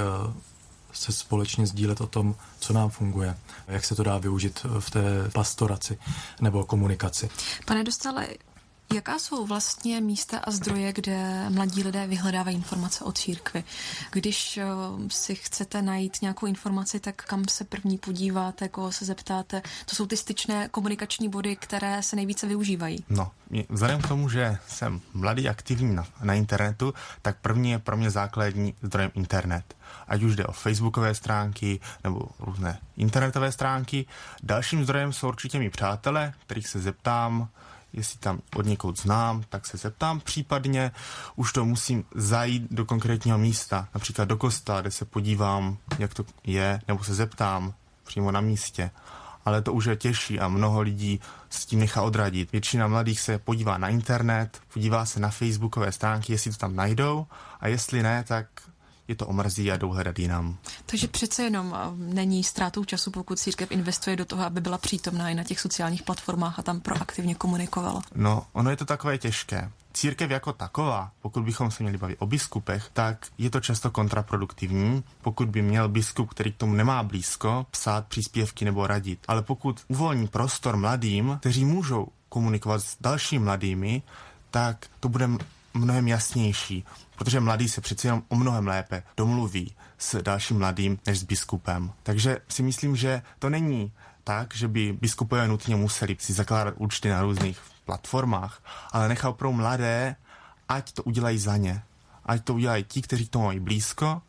se společně sdílet o tom, co nám funguje, jak se to dá využít v té pastoraci nebo komunikaci. Pane Dostále, jaká jsou vlastně místa a zdroje, kde mladí lidé vyhledávají informace o církvi? Když si chcete najít nějakou informaci, tak kam se první podíváte, koho se zeptáte? To jsou ty styčné komunikační body, které se nejvíce využívají. No, vzhledem k tomu, že jsem mladý, aktivní na internetu, tak první je pro mě základní zdrojem internet. Ať už jde o facebookové stránky nebo různé internetové stránky. Dalším zdrojem jsou určitě mý přátelé, kterých se zeptám, jestli tam od někoho znám, tak se zeptám, případně už to musím zajít do konkrétního místa, například do kostela, kde se podívám, jak to je, nebo se zeptám přímo na místě. Ale to už je těžší a mnoho lidí s tím nechá odradit. Většina mladých se podívá na internet, podívá se na facebookové stránky, jestli to tam najdou, a jestli ne, tak je to omrzí a jdou hledat jinam. Takže přece jenom není ztrátou času, pokud církev investuje do toho, aby byla přítomná i na těch sociálních platformách a tam proaktivně komunikovala. No, ono je to takové těžké. Církev jako taková, pokud bychom se měli bavit o biskupech, tak je to často kontraproduktivní, pokud by měl biskup, který k tomu nemá blízko, psát příspěvky nebo radit. Ale pokud uvolní prostor mladým, kteří můžou komunikovat s dalšími mladými, tak to bude mnohem jasnější, protože mladý se přeci jenom o mnohem lépe domluví s dalším mladým než s biskupem. Takže si myslím, že to není tak, že by biskupové nutně museli si zakládat účty na různých platformách, ale nechal pro mladé, ať to udělají za ně. Ať to udělají ti, kteří k tomu mají blízko,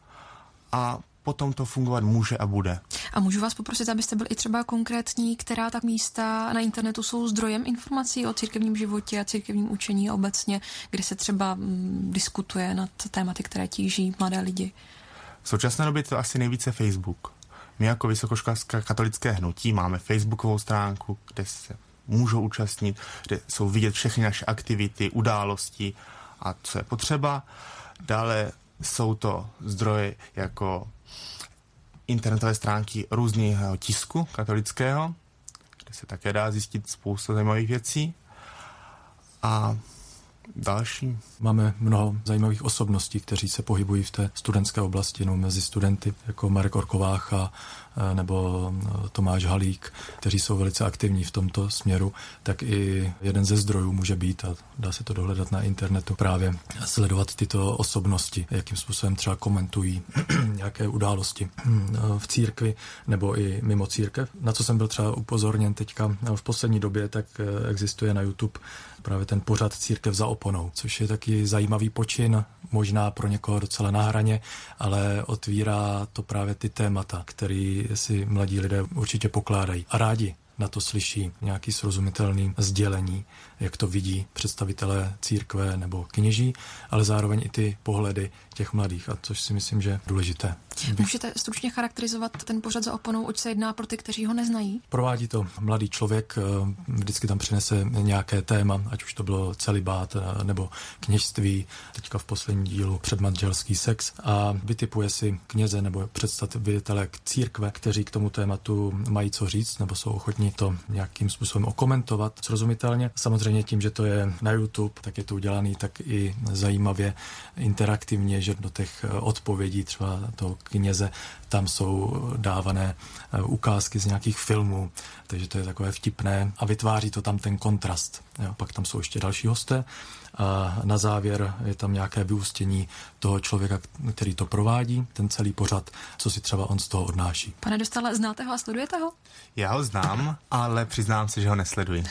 a potom to fungovat může a bude. A můžu vás poprosit, abyste byl i třeba konkrétní, která tak místa na internetu jsou zdrojem informací o církevním životě a církevním učení obecně, kde se třeba diskutuje nad tématy, které tíží mladé lidi? V současné době to asi nejvíce Facebook. My jako Vysokoškolské katolické hnutí máme facebookovou stránku, kde se můžou účastnit, kde jsou vidět všechny naše aktivity, události a co je potřeba. Dále jsou to zdroje jako internetové stránky různého tisku katolického, kde se také dá zjistit spoustu zajímavých věcí. A další. Máme mnoho zajímavých osobností, kteří se pohybují v té studentské oblasti, no, mezi studenty, jako Marek Orkovácha nebo Tomáš Halík, kteří jsou velice aktivní v tomto směru, tak i jeden ze zdrojů může být, a dá se to dohledat na internetu, právě sledovat tyto osobnosti, jakým způsobem třeba komentují nějaké události v církvi nebo i mimo církev. Na co jsem byl třeba upozorněn teďka v poslední době, tak existuje na YouTube právě ten pořad Církev za oponou, což je taky zajímavý počin, možná pro někoho docela na hraně, ale otvírá to právě ty témata, které si mladí lidé určitě pokládají a rádi na to slyší nějaký srozumitelný sdělení, jak to vidí představitelé církve nebo kněží, ale zároveň i ty pohledy těch mladých, a což si myslím, že je důležité. Můžete stručně charakterizovat ten pořad Za oponou, oč se jedná pro ty, kteří ho neznají? Provádí to mladý člověk, vždycky tam přinese nějaké téma, ať už to bylo celibát nebo kněžství, teďka v posledním dílu předmanželský sex, a vytipuje si kněze nebo představitele církve, kteří k tomu tématu mají co říct nebo jsou ochotní to nějakým způsobem okomentovat srozumitelně. Samozřejmě tím, že to je na YouTube, tak je to udělaný tak i zajímavě, interaktivně, že do těch odpovědí třeba toho kněze tam jsou dávané ukázky z nějakých filmů, takže to je takové vtipné a vytváří to tam ten kontrast. Jo, pak tam jsou ještě další hosté a na závěr je tam nějaké vyústění toho člověka, který to provádí, ten celý pořad, co si třeba on z toho odnáší. Pane Dostále, znáte ho a sledujete ho? Já ho znám, ale přiznám se, že ho nesleduji.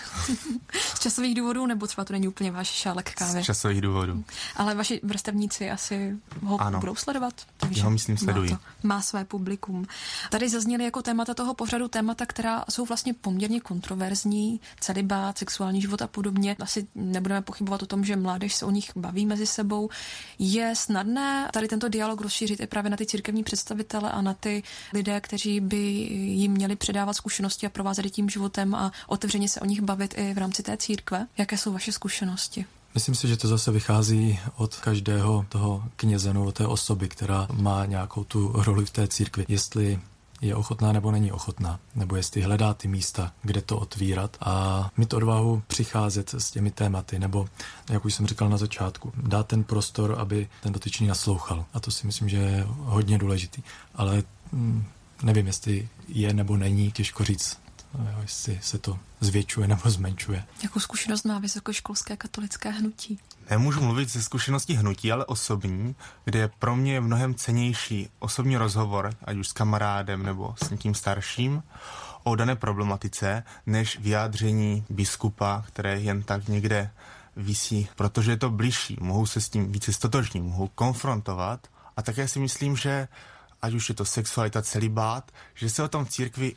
Z časových důvodů, nebo třeba to není úplně váš šálek kávy? Z časových důvodů. Ale vaši vrstevníci asi ho budou sledovat? Takže ho myslím sledují. Má své publikum. Tady zazněly jako témata toho pořadu témata, která jsou vlastně poměrně kontroverzní, celibát, sexuální život a podobně. Asi nebudeme pochybovat o tom, že mládež se o nich baví mezi sebou. Je snadné tady tento dialog rozšířit i právě na ty církevní představitele a na ty lidé, kteří by jim měli předávat zkušenosti a provázet tím životem a otevřeně se o nich bavit i v rámci té církve? Jaké jsou vaše zkušenosti? Myslím si, že to zase vychází od každého toho kněze nebo té osoby, která má nějakou tu roli v té církvi. Jestli je ochotná nebo není ochotná, nebo jestli hledá ty místa, kde to otvírat a mít odvahu přicházet s těmi tématy, nebo, jak už jsem říkal na začátku, dát ten prostor, aby ten dotyčný naslouchal. A to si myslím, že je hodně důležitý. Ale nevím, jestli je nebo není, těžko říct, jestli se to zvětšuje nebo zmenšuje. Jakou zkušenost má vysokoškolské katolické hnutí? Nemůžu mluvit ze zkušeností hnutí, ale osobní, kde je pro mě mnohem cennější osobní rozhovor, ať už s kamarádem nebo s někým starším, o dané problematice, než vyjádření biskupa, které jen tak někde visí, protože je to bližší, mohou se s tím více stotožnit, mohou konfrontovat. A také si myslím, že ať už je to sexualita, celibát, že se o tom v církvi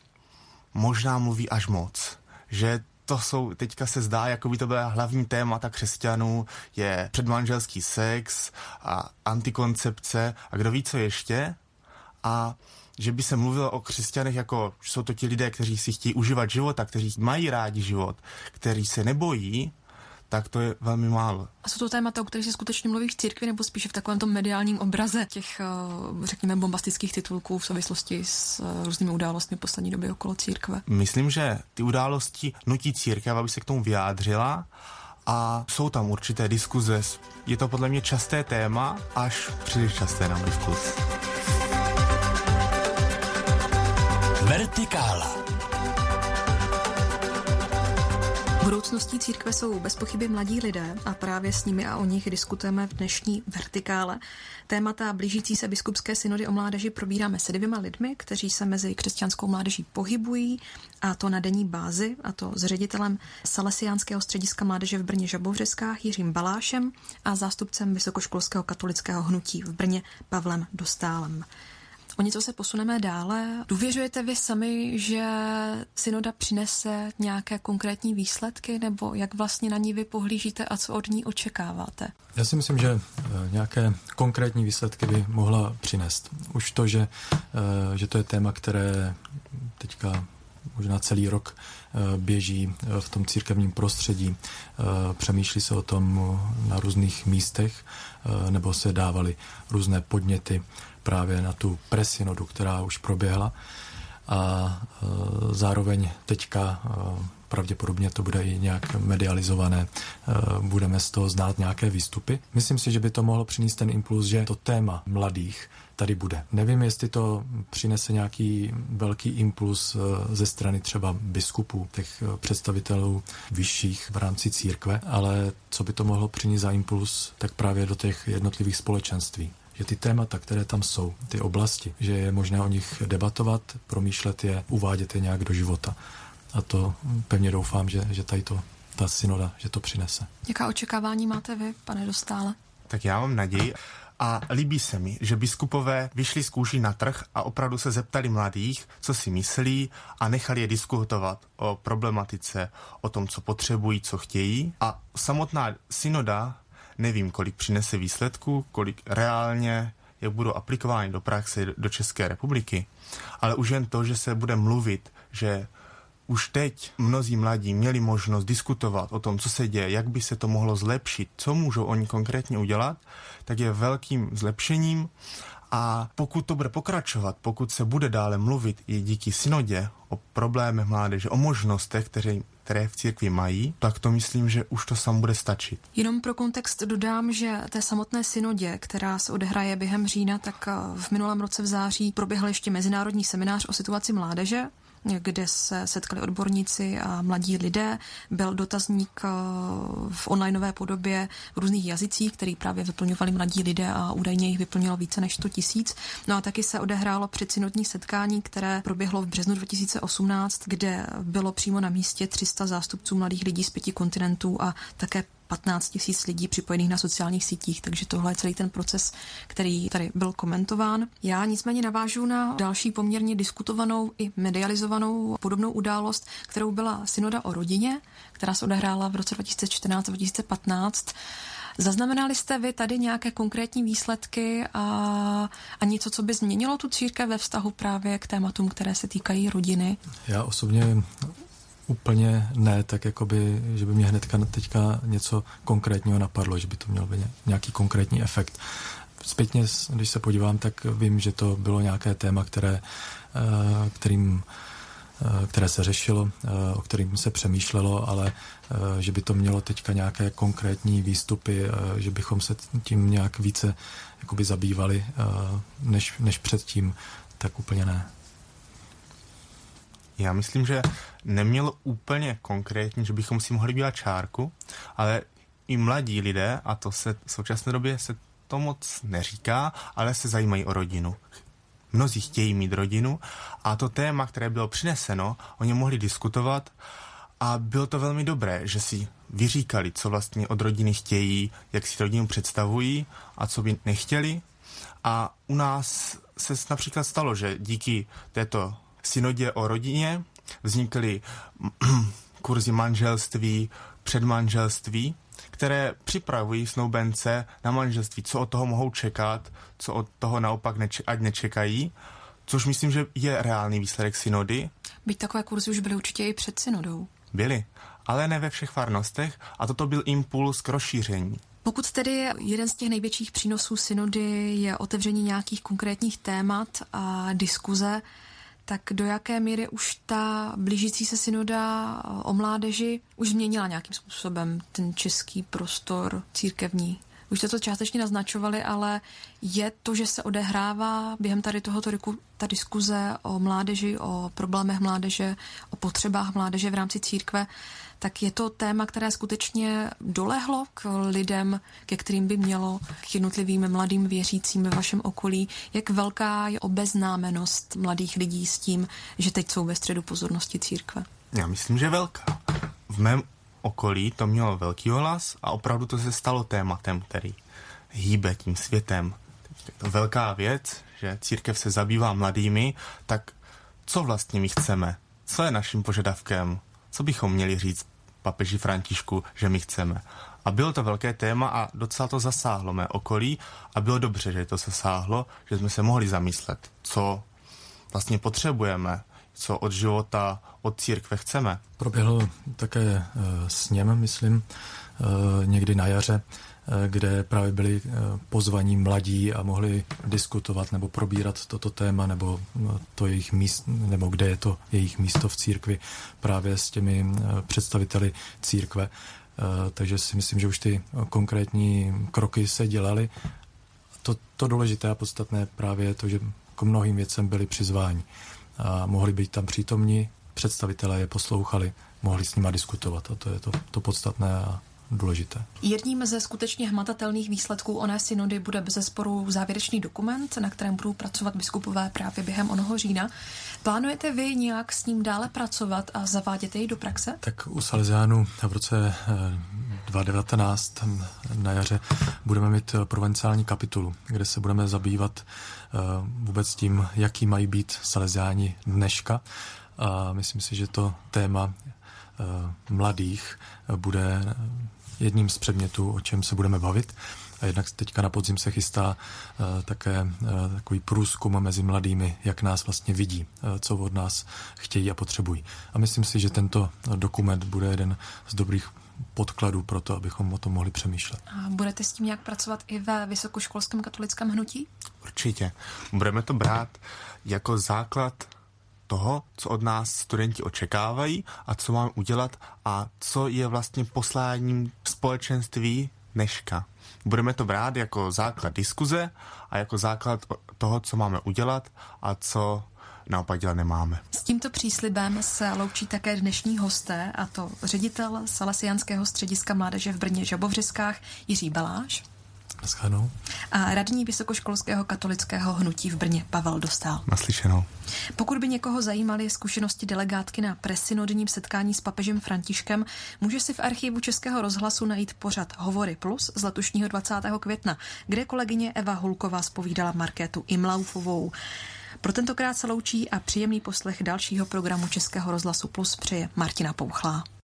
možná mluví až moc. Že to jsou, teďka se zdá, jako by to byla hlavní témata křesťanů, je předmanželský sex a antikoncepce a kdo ví, co ještě. A že by se mluvilo o křesťanech jako, že jsou to ti lidé, kteří si chtějí užívat života, kteří mají rádi život, kteří se nebojí, tak to je velmi málo. A jsou to témata, o kterých se skutečně mluví v církvi, nebo spíše v takovém tom mediálním obraze těch, řekněme, bombastických titulků v souvislosti s různými událostmi poslední doby okolo církve? Myslím, že ty události nutí církev, aby se k tomu vyjádřila a jsou tam určité diskuze. Je to podle mě časté téma, až příliš časté na můj vkus. Vertikála. Budoucností církve jsou bez pochyby mladí lidé a právě s nimi a o nich diskutujeme v dnešní Vertikále. Témata blížící se biskupské synody o mládeži probíráme se 2 lidmi, kteří se mezi křesťanskou mládeží pohybují, a to na denní bázi, a to s ředitelem Salesiánského střediska mládeže v Brně Žabovřeskách Jiřím Balášem a zástupcem Vysokoškolského katolického hnutí v Brně Pavlem Dostálem. O něco se posuneme dále. Důvěřujete vy sami, že synoda přinese nějaké konkrétní výsledky, nebo jak vlastně na ní vy pohlížíte a co od ní očekáváte? Já si myslím, že nějaké konkrétní výsledky by mohla přinést. Už to, že to je téma, které teďka možná celý rok běží v tom církevním prostředí. Přemýšlí se o tom na různých místech, nebo se dávaly různé podněty právě na tu presynodu, která už proběhla. A zároveň teďka pravděpodobně to bude i nějak medializované, budeme z toho znát nějaké výstupy. Myslím si, že by to mohlo přinést ten impuls, že to téma mladých tady bude. Nevím, jestli to přinese nějaký velký impuls ze strany třeba biskupů, těch představitelů vyšších v rámci církve, ale co by to mohlo přinést za impuls, tak právě do těch jednotlivých společenství. Že ty témata, které tam jsou, ty oblasti, že je možné o nich debatovat, promýšlet je, uvádět je nějak do života. A to pevně doufám, že tady ta synoda, že to přinese. Jaká očekávání máte vy, pane Dostále? tak já mám naději. A líbí se mi, že biskupové vyšli z kůží na trh a opravdu se zeptali mladých, co si myslí a nechali je diskutovat o problematice, o tom, co potřebují, co chtějí. A samotná synoda, nevím, kolik přinese výsledků, kolik reálně je budou aplikovány do praxe do České republiky, ale už jen to, že se bude mluvit, že už teď mnozí mladí měli možnost diskutovat o tom, co se děje, jak by se to mohlo zlepšit, co můžou oni konkrétně udělat, tak je velkým zlepšením. A pokud to bude pokračovat, pokud se bude dále mluvit i díky synodě o problémech mládeže, o možnostech, které v církvi mají, tak to myslím, že už to sam bude stačit. Jenom pro kontext dodám, že té samotné synodě, která se odehraje během října, tak v minulém roce v září proběhl ještě mezinárodní seminář o situaci mládeže, kde se setkali odborníci a mladí lidé. Byl dotazník v onlineové podobě v různých jazycích, který právě vyplňovali mladí lidé a údajně jich vyplnilo více než 100 000. No a taky se odehrálo předsynodní setkání, které proběhlo v březnu 2018, kde bylo přímo na místě 300 zástupců mladých lidí z 5 kontinentů a také 15 000 lidí připojených na sociálních sítích, takže tohle je celý ten proces, který tady byl komentován. Já nicméně navážu na další poměrně diskutovanou i medializovanou podobnou událost, kterou byla synoda o rodině, která se odehrála v roce 2014-2015. Zaznamenali jste vy tady nějaké konkrétní výsledky a něco, co by změnilo tu církev ve vztahu právě k tématům, které se týkají rodiny? Já osobně úplně ne, tak jakoby, že by mě hnedka teďka něco konkrétního napadlo, že by to mělo být nějaký konkrétní efekt. Zpětně, když se podívám, tak vím, že to bylo nějaké téma, které se řešilo, o kterým se přemýšlelo, ale že by to mělo teďka nějaké konkrétní výstupy, že bychom se tím nějak více jakoby zabývali než předtím, tak úplně ne. Já myslím, že nemělo úplně konkrétně, že bychom si mohli dělat čárku, ale i mladí lidé, a to se v současné době se to moc neříká, ale se zajímají o rodinu. Mnozí chtějí mít rodinu a to téma, které bylo přineseno, oni mohli diskutovat a bylo to velmi dobré, že si vyříkali, co vlastně od rodiny chtějí, jak si rodinu představují a co by nechtěli. A u nás se například stalo, že díky této synodě o rodině vznikly kurzy manželství, předmanželství, které připravují snoubence na manželství, co od toho mohou čekat, co od toho naopak ať nečekají, což myslím, že je reálný výsledek synody. Byť takové kurzy už byly určitě i před synodou. Byly, ale ne ve všech farnostech a toto byl impuls k rozšíření. Pokud tedy jeden z těch největších přínosů synody je otevření nějakých konkrétních témat a diskuze, tak do jaké míry už ta blížící se synoda o mládeži už změnila nějakým způsobem ten český prostor církevní? Už jste to částečně naznačovali, ale je to, že se odehrává během tady tohoto roku ta diskuze o mládeži, o problémech mládeže, o potřebách mládeže v rámci církve, tak je to téma, které skutečně dolehlo k lidem, ke kterým by mělo, k jednotlivým mladým věřícím ve vašem okolí. Jak velká je obeznámenost mladých lidí s tím, že teď jsou ve středu pozornosti církve? Já myslím, že velká. V mém okolí to mělo velký hlas a opravdu to se stalo tématem, který hýbe tím světem. Je to velká věc, že církev se zabývá mladými, tak co vlastně my chceme? Co je naším požadavkem? Co bychom měli říct papeži Františku, že my chceme? A bylo to velké téma a docela to zasáhlo mé okolí a bylo dobře, že to zasáhlo, že jsme se mohli zamyslet, co vlastně potřebujeme, co od života, od církve chceme. Proběhl také sněm, myslím, někdy na jaře, kde právě byli pozvaní mladí a mohli diskutovat nebo probírat toto téma nebo to jejich místo, nebo kde je to jejich místo v církvi právě s těmi představiteli církve. Takže si myslím, že už ty konkrétní kroky se dělaly. To důležité a podstatné právě je to, že k mnohým věcem byli přizváni a mohli být tam přítomní, představitelé je poslouchali, mohli s nima diskutovat a to je to podstatné a důležité. Jedním ze skutečně hmatatelných výsledků oné synody bude bezesporu závěrečný dokument, na kterém budou pracovat biskupové právě během onoho října. Plánujete vy nějak s ním dále pracovat a zavádět jej do praxe? Tak u Salesiánů v roce 2019 na jaře budeme mít provinciální kapitulu, kde se budeme zabývat vůbec tím, jaký mají být Salesiáni dneška. A myslím si, že to téma mladých bude jedním z předmětů, o čem se budeme bavit. A jednak teďka na podzim se chystá také takový průzkum mezi mladými, jak nás vlastně vidí, co od nás chtějí a potřebují. A myslím si, že tento dokument bude jeden z dobrých podkladů pro to, abychom o tom mohli přemýšlet. A budete s tím nějak pracovat i ve vysokoškolském katolickém hnutí? Určitě. Budeme to brát jako základ toho, co od nás studenti očekávají a co máme udělat a co je vlastně posláním společenství dneška. Budeme to brát jako základ diskuze a jako základ toho, co máme udělat a co naopak dělat nemáme. S tímto příslibem se loučí také dnešní hosté, a to ředitel Salesiánského střediska mládeže v Brně Žabovřiskách Jiří Baláš a radní vysokoškolského katolického hnutí v Brně Pavel Dostál. Naslyšenou. Pokud by někoho zajímaly zkušenosti delegátky na presynodním setkání s papežem Františkem, může si v archivu Českého rozhlasu najít pořad Hovory Plus z letošního 20. května, kde kolegyně Eva Hulková zpovídala Markétu Imlaufovou. Pro tentokrát se loučí a příjemný poslech dalšího programu Českého rozhlasu Plus přeje Martina Pouchlá.